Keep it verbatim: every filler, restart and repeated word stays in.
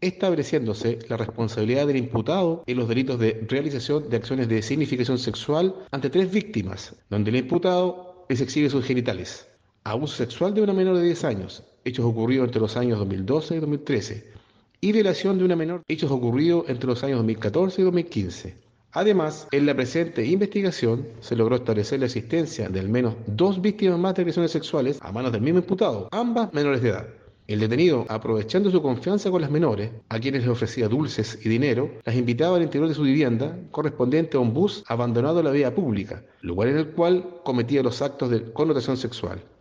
estableciéndose la responsabilidad del imputado en los delitos de realización de acciones de significación sexual ante tres víctimas, donde el imputado les exhibe sus genitales. Abuso sexual de una menor de diez años, hechos ocurridos entre los años dos mil doce y dos mil trece. Y violación de una menor, hechos ocurridos entre los años dos mil catorce y dos mil quince. Además, en la presente investigación se logró establecer la existencia de al menos dos víctimas más de agresiones sexuales a manos del mismo imputado, ambas menores de edad. El detenido, aprovechando su confianza con las menores, a quienes les ofrecía dulces y dinero, las invitaba al interior de su vivienda, correspondiente a un bus abandonado en la vía pública, lugar en el cual cometía los actos de connotación sexual.